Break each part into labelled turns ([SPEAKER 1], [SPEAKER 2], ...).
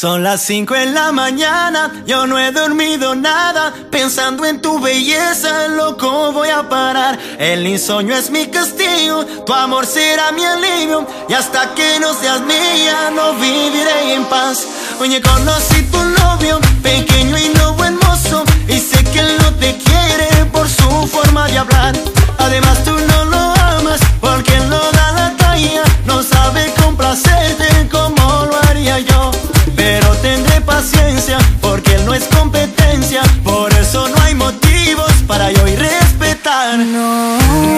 [SPEAKER 1] Son las 5 de la mañana, yo no he dormido nada. Pensando en tu belleza, loco voy a parar. El insomnio es mi castigo, tu amor será mi alivio. Y hasta que no seas mía, no viviré en paz. Oye, conocí tu novio, pequeño y no buen mozo. Y sé que él no te quiere por su forma de hablar. Además tú no lo amas, porque él no da la talla. No sabe complacerte como lo haría yo. Pero tendré paciencia, porque él no es competencia. Por eso no hay motivos para yo ir respetar.
[SPEAKER 2] No,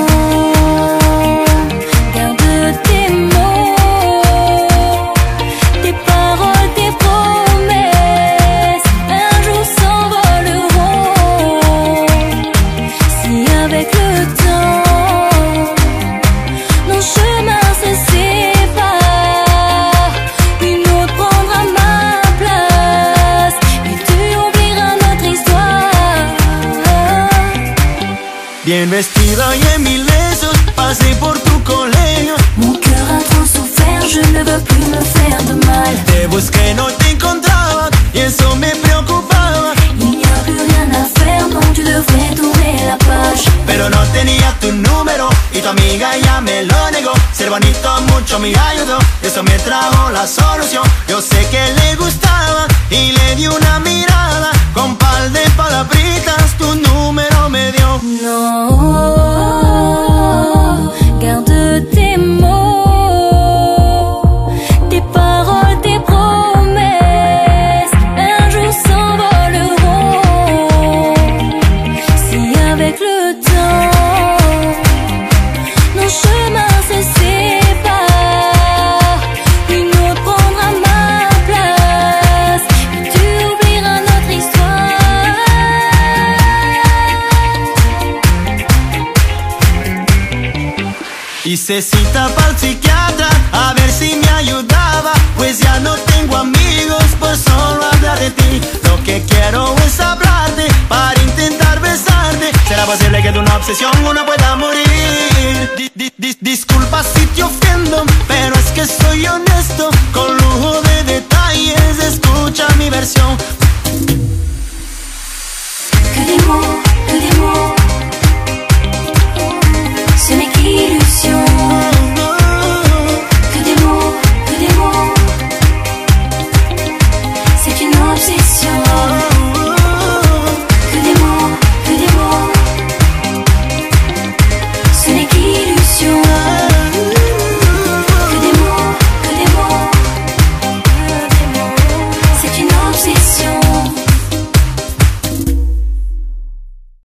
[SPEAKER 2] garde tes mots, tes paroles, tes promesses. Un jour s'envoleront. Si avec le temps nos chemins se séparent, une autre prendra ma place et tu oublieras notre histoire.
[SPEAKER 1] Bien vestida y en mil besos, pasé por tu colegio.
[SPEAKER 2] Mon cœur a trop souffert, je ne veux plus me faire de mal.
[SPEAKER 1] Te busqué, no te encontraba, y eso me preocupaba.
[SPEAKER 2] Il n'y a plus rien à faire, donc tu devrais tourner la page.
[SPEAKER 1] Pero no tenía tu número, y tu amiga ya me lo negó. Ser bonito mucho me ayudó, eso me trajo la solución. Yo sé que le gustaba, y le di una mirada. Con par de palabritas, tu número me dio.
[SPEAKER 2] Non, garde tes mots, tes paroles, tes promesses. Un jour s'envoleront. Si avec le temps nos chemins se séparent, une autre prendra ma place et tu oublieras notre histoire.
[SPEAKER 1] Hice cita pa'l psiquiatra, a ver si me ayudaba. Pues ya no tengo amigos por solo hablar de ti. Lo que quiero es hablarte para intentar besarte. ¿Será posible que de una obsesión uno pueda morir? Disculpa si te ofendo, pero es que soy honesto, con lujo de detalles.